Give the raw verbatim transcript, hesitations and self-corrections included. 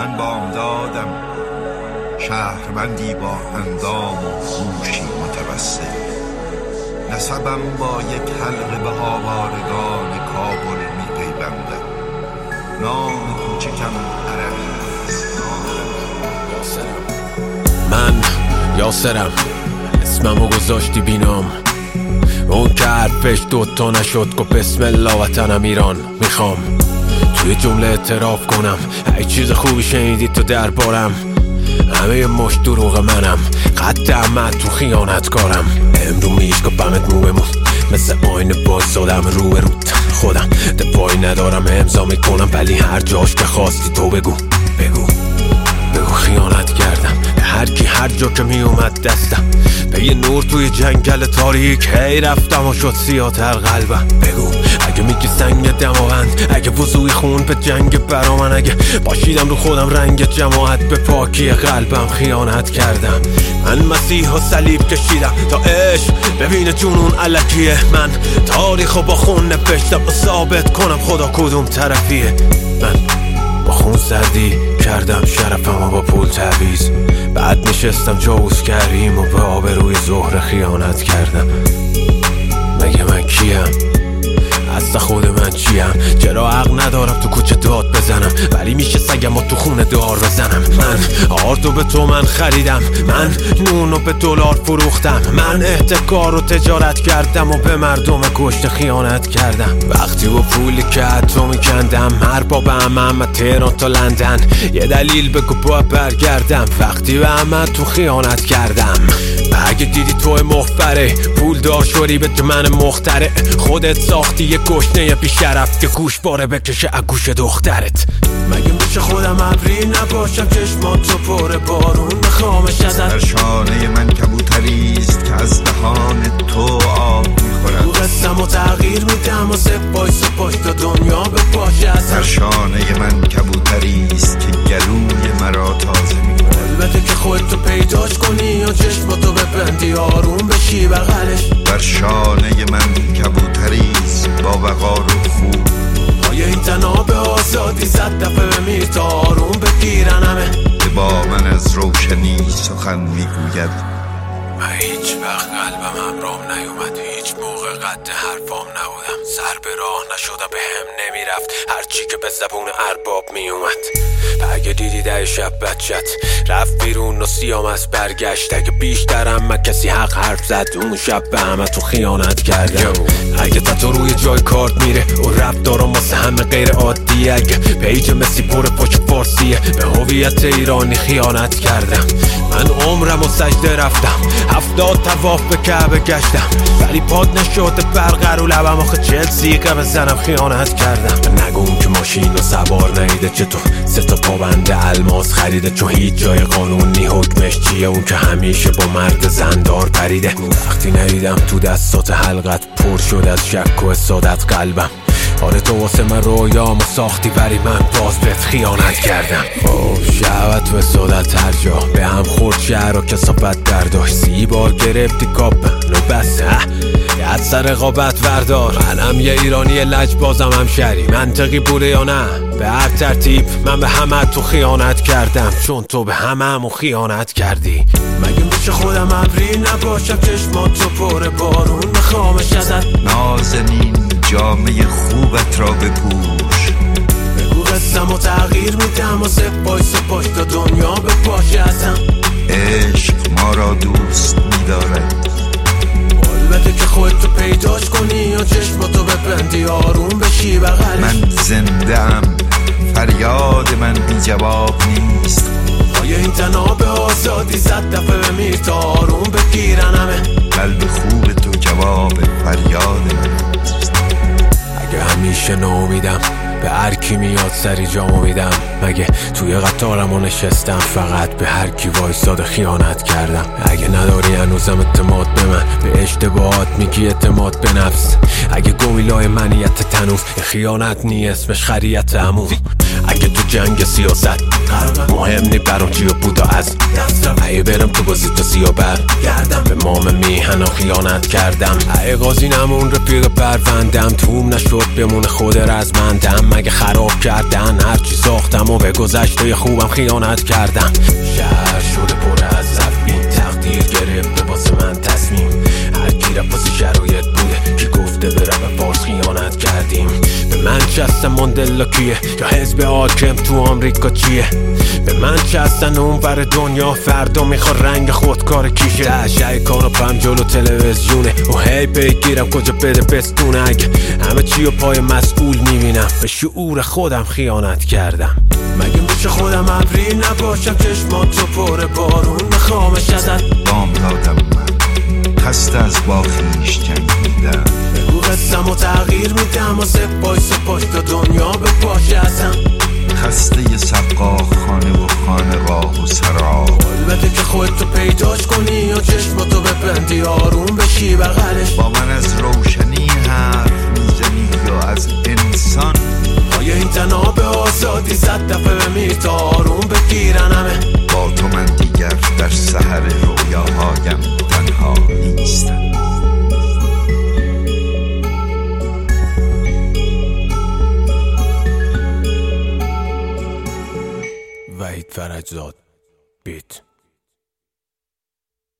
من بامدادم شهروندی با اندام و هوشی متوسل، نسبم با یک حلقه به آوارگان کابل می پیوندم. نام کوچکم عربی است. من یاسرم، اسممو گذاشتی بینام. اون که حرفش دوتا نشد گفت بسم الله وطنم ایران میخوام. توی جمله اعتراف کنم ای چیز خوبی شنیدی تو دربارم. همه مش دروغ منم، قد عمد تو خیانت کارم. امرو میشکپمت مو بمون، مثل آینه باز زادم رو به روت. خودم دفاعی ندارم امضا میکنم، ولی هر جاش که خواستی تو بگو بگو بگو خیانت کردم به هر کی هر جا که می اومد دستم. به یه نور توی جنگل تاریک هی رفتم و شد سیاتر قلبم. بگو اگه میگی سنگ دماوند، اگه وضوی خون به جنگ برا من، اگه باشیدم رو خودم رنگ جماعت به پاکی قلبم خیانت کردم. من مسیح و صلیب کشیدم تا عشق ببینه جنون الکیه. من تاریخو با خون نوشتم و ثابت کنم خدا کدوم طرفیه. من با خون سردی کردم شرفم و با پول تعویض، بعد نشستم جوز کریم و به آبروی زهر خیانت کردم. مگه من کیم؟ اصلا خود من چیم؟ چرا حق ندارم تو کوچه داد بزنم، ولی میشه سگم و تو خونه دار بزنم. من آردو به تو من خریدم، من نونو به دلار فروختم، من احتکار و تجارت کردم و به مردم کشته خیانت کردم. وقتی با پولی که حتی میکندم هر با به همه تهران تا لندن، یه دلیل بگو با برگردم. وقتی به همه تو خیانت کردم، اگه دیدی توی مخبره پول دار شوری به من مختره، خودت ساختی یه گشنه بیشرف که گوش باره بکشه اگوش دخترت. مگه میشه خودم ابری نباشم چشماتو پر بارون بخوامش ازت؟ در شانه من کبوتریست که از دهان تو آب میخورد. رو قسم و تغییر میدم و سپای سپاش تا دنیا به پاشه ازت. در شانه من کبوتریست که گلوی مرا تازه میکند. البته که خودتو پیداش کنی و چشماتو ببندی آروم بشی بغلش. در شانه من کبوتریست با وقار و خوب. آیا این تناب آزادی صد دفعه بمیر تا آروم بگیرن همه؟ که با من از روشنی سخن میگوید. من هیچ وقت قلبم همرام نیومد، هیچ موقع قد حرفام نبودم. سر به راه نشده به هم نمیرفت هرچی که به زبون ارباب میومد. اگه دیدی ده شب بچت رفت بیرون و سیام از برگشت، اگه بیشترم من کسی حق حرف زد اون شب به همه تو خیانت کردم. اگه تاتو روی جای کارت میره و رب دارم واسه همه غیر عادیه، اگه پیج مسی پر پشت فارسیه به هویت ایرانی خیانت کردم. من عمرم و سجده رفتم، هفتاد تواف به کعبه گشتم، ولی پاد نشده برقرار لبم آخه چل سیقه بزنم خیانت کردم. نگم که ماشین و سوار نیده چطور سه تا پابند الماس خریده، چون هیچ جای قانونی حکمش چیه اون که همیشه با مرد زندار پریده. وقتی ندیدم تو دستات حلقت پر شد از شک و حسادت قلبم. آره تو واسه من رویامو ساختی ولی من باز بهت خیانت کردم. خب شهوت و حسادت هر جا به هم خورد شهر و کسافت برداشت. سی بار گرفتی کاپ نو بس یاد سر رقابت وردار. منم یه ایرانی لج بازم هم شری منطقی بوده یا نه؟ به هر ترتیب من به همه تو خیانت کردم، چون تو به همه همو خیانت کردی. مگه میشه خودم ابری نباشم چشماتو پر بارون بخوامش ازت؟ نازنین جامعه خوبت را بپوش، بگو قسم و تغییر میدم و سپای سپاش تا دنیا به پاشه ازم. عشق ما را دوست میدارد. البته که خودتو پیداش کنی و چشماتو ببندی آروم بشی بغلش. من زنده ام، فریاد من بی جواب نیست. آیا این تناب آزادی صد دفعه بمیر تا آروم بگیرن همه؟ قلب خوب تو جواب فریاد من است. اگه همیشه ناامیدم به هر کی میاد سری جامو میدم، مگه توی قطارمو نشستم فقط به هر کی وایساده خیانت کردم. اگه نداری هنوزم اعتماد به من، به اشتباهات میگی اعتماد به نفس. اگه گویلای منیت تنوف خیانت نی اسمش خریت همون. اگه تو جنگ سیاست مهم نی برام چی بودا از دستم ای برم تو بازی تا سیا بر گردم به مام میهن خیانت کردم ای قاضی نمون رفیق پروندم توم نشد بمونه خود رزمندم مگه خراب کردن هرچی ساختم و به گذشته خوبم خیانت کردم شهر شده پر از زفین تقدیر گرفته واسه من تصمیم هر کی را پاسی شرایط بوده که گفته به رب فارس خیانت کردیم به من چستن ماندلا کیه یا حزب حاکم تو آمریکا چیه به من چستن اون ور دنیا فردا میخواد رنگ خودکار کیشه تشه کانو پم جلو تلویزیونه و هی بگیرم کجا بده بستونه اگه همه چی و پای مسئول میبینم به شعور خودم خیانت کردم مگه میشه خودم ابری نباشم چشماتو پر بارون میخوامش ازت بام دادم من خسته از با خویش جنگیدم بگو قسم و تغییر میدم و سپای سپاش تا دنیا به پاشه ازم خسته ی سقا خانه و خانقاه و سرا البته که خودتو پیداش کنی یا چشماتو ببندی آروم بشی بغلش با من از روشنی حرف میزنی یا از انسان آیا این تنها به آزادی زد دفعه بمیر تا آروم بگیرن همه با تو من دیگر در سحر رویاهایم تنها نیستم وحید فرجزاد بیت